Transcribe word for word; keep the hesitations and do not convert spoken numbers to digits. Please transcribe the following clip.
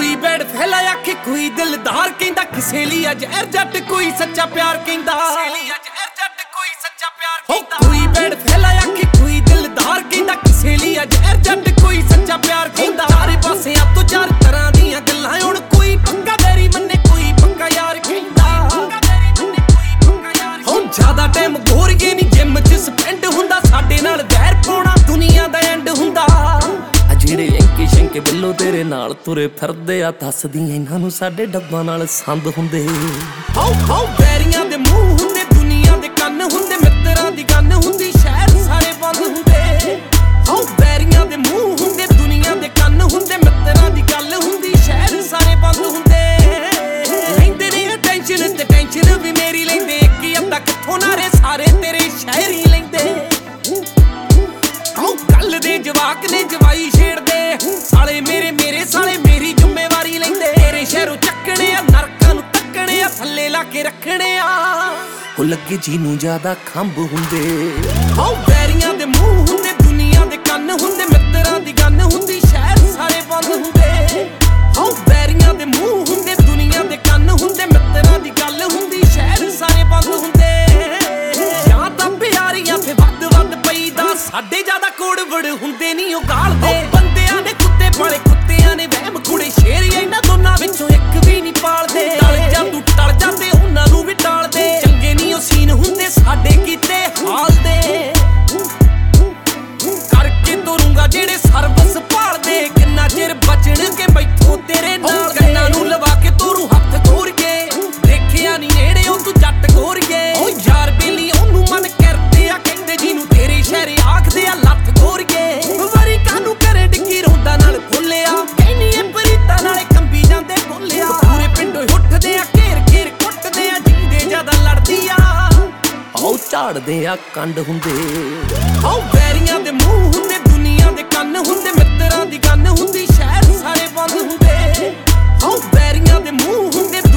कोई बैठ फैला आखे कोई दिलदार कहंदा किसे लिए जहर जट कोई सच्चा प्यार कहंदा कोई बैठ फैला आखे कोई दिलदार कहंदा किसे लिए जहर जट कोई सच्चा प्यार कहंदा चारे पासे अब तो चार तरह दियां गल्लां हुण कोई पक्का बैरी मन्ने कोई पक्का यार कहंदा हुण ज्यादा टाइम गोरिए नहीं जिम च स्पेंड हुंदा साडे नाल वैर पाउणा दुनिया दा एंड हुंदा ਜਿਹੜੇ ਅੰਕੇ ਸ਼ੰਕੇ ਬਿੱਲੋ ਤੇਰੇ ਨਾਲ ਤੁਰੇ ਫਿਰਦੇ ਆ ਦੱਸਦੀ ਇਹਨਾਂ ਨੂੰ ਸਾਡੇ ਡੱਬਾਂ ਨਾਲ ਸੰਦ ਹੁੰਦੇ ਹਾਉ ਹਾਉ ਬੈਰੀਆਂ ਦੇ ਮੂੰਹ ਹੁੰਦੇ ਦੁਨੀਆ ਦੇ ਕੰਨ ਹੁੰਦੇ ਮਿੱਤਰਾਂ ਦੀ ਗੰਨ ਹੁੰਦੀ ਸ਼ਹਿਰ ਸਾਰੇ ਬੰਦ ਹੁੰਦੇ ਹਾਉ ਬੈਰੀਆਂ ਦੇ ਮੂੰਹ ਹੁੰਦੇ ਦੁਨੀਆ ਦੇ ਕੰਨ ਹੁੰਦੇ ਮਿੱਤਰਾਂ ਦੀ ਗੱਲ ਹੁੰਦੀ ਸ਼ਹਿਰ ਸਾਰੇ ਬੰਦ ਹੁੰਦੇ ਲੈਂਦੇ ਨੇ ਟੈਨਸ਼ਨ ਤੇ ਟੈਨਸ਼ਨ ਵੀ ਮੇਰੀ ਲੈਂਦੇ ਇੱਕ ਅੱਧਾ ਕਿੱਥੋਂ ਨਾਰੇ ਸਾਰੇ ਤੇਰੇ ਸ਼ਹਿਰ ਹੀ ਲੈਂਦੇ ਕੱਲ ਦੇ ਜਵਾਕ ਨੇ ਜਵਾਈ ਛੇੜਦੇ ਸਾਲੇ ਮੇਰੇ ਮੇਰੇ ਸਾਲੇ ਮੇਰੀ ਜ਼ਿੰਮੇਵਾਰੀ ਲੈਂਦੇ ਤੇਰੇ ਸ਼ਹਿਰੋਂ ਚੱਕਣੇ ਆ ਨਰਕਾਂ ਨੂੰ ਤੱਕਣੇ ਆ ਥੱਲੇ ਲਾ ਕੇ ਰੱਖਣੇ ਆ ਉਹ ਲੱਗੇ ਜੀ ਨੂੰ ਜ਼ਿਆਦਾ ਖੰਭ ਹੁੰਦੇ ਹਾਉ ਬੈਰੀਆਂ ਦੇ ਮੂੰਹ ਹੁੰਦੇ ਦੁਨੀਆ ਦੇ ਕੰਨ ਹੁੰਦੇ ਮਿੱਤਰਾਂ ਦੀ ਗੰਨ ਹੁੰਦੀ ਸ਼ਹਿਰ ਸਾਰੇ ਬੰਦ ਹੁੰਦੇ ਹਾਉ ਬੈਰੀਆਂ ਦੇ ਮੂੰਹ ਹੁੰਦੇ ਦੁਨੀਆ ਦੇ ਕੰਨ ਹੁੰਦੇ ਮਿੱਤਰਾਂ ਦੀ ਗੱਲ ਹੁੰਦੀ ਸ਼ਹਿਰ ਸਾਰੇ ਬੰਦ ਹੁੰਦੇ ਜਾਂ ਤਾਂ ਪਿਆਰੀਆਂ ਫੇ ਵੱਧ ਵੱਧ ਪਈਦਾ ਸਾਡੇ ਜ਼ਿਆਦਾ ਕੋੜਵੜ ਹੁੰਦੇ ਨਹੀਂ ਉਹ ਗਾਲਦੇ ਬੰਦਿਆਂ ਨੇ ਕੁੱਤੇ ਪਾਲੇ ਕੁੱਤਿਆਂ ਨੇ ਵਹਿਮ ਕੁੜੇ ਸ਼ੇਰ ਇਹਨਾਂ ਦੋਨਾਂ ਵਿੱਚੋਂ ਇੱਕ ਵੀ ਨਹੀਂ ਪਾਲਦੇ ਟਲ ਜਾ ਤੂੰ ਟਲ ਜਾਂਦੇ ਉਹਨਾਂ ਨੂੰ ਵੀ ਟਾਲਦੇ ਚੰਗੇ ਨਹੀਂ ਉਹ ਸੀਨ ਹੁੰਦੇ ਸਾਡੇ ਕੀਤੇ ਹਾਲ ਦੇ ਕਰਕੇ ਤੋਰੂੰਗਾ ਜਿਹੜੇ ਸਰਵਿਸ ਭਾਲਦੇ ਕਿੰਨਾ ਚਿਰ ਬਚਣਗੇ ਮੈਥੋਂ ਤੇਰੇ ਨਾਲ ਕੰਨਾਂ ਨੂੰ ਲਵਾ ਕੇ ਤੋਰੂ ਹੱਥ ਖੋਰ ਕੇ ਦੇਖਿਆ ਨਹੀਂ ਨੇੜੇ ਉਹ ਤੂੰ ਜੱਟ ਗੋਰੀਏ ਉਹ ਯਾਰ ਬੇਲੀ ਉਹਨੂੰ ਮਨ ਕਰਦੇ ਆ ਕਹਿੰਦੇ ਜਿਹਨੂੰ ਤੇਰੇ ਸ਼ਹਿਰ ਆਖਦੇ ਆ ਲੱਥ ਗੋਰੀਏ ਵਰੀ ਕਾਨੂੰ ਕਰੇ ਡਿੱਗੀ ਰੋਂਦਾ ਨਾਲ ਫੁੱਲਿਆ ਕਹਿੰਨੀ ਐ ਪਰੀਤਾ ਨਾਲੇ ਕੰਬੀ ਜਾਂਦੇ ਬੋਲਿਆ ਪੂਰੇ ਪਿੰਡੋਂ ਉੱਠਦੇ ਆ ਘੇਰ ਘੇਰ ਕੁੱਟਦੇ ਆ ਜਿੰਦੇ ਜਿਆਦਾ ਲੜਦੀ ਆ ਆਉ ਝਾੜਦੇ ਆ ਕੰਡ ਹੁੰਦੇ ਆਉ ਬੈਰੀਆਂ ਦੇ ਮੂੰਹ ਹੁੰਦੇ ਦੁਨੀਆ ਦੇ ਕੰਨ ਹੁੰਦੇ ਮਿੱਤਰਾਂ ਦੀ ਗੰਨ ਹੁੰਦੀ ਸ਼ਹਿਰ ਸਾਰੇ ਬੰਦ ਹੁੰਦੇ ਆਉ ਬੈਰੀਆਂ ਦੇ ਮੂੰਹ ਹੁੰਦੇ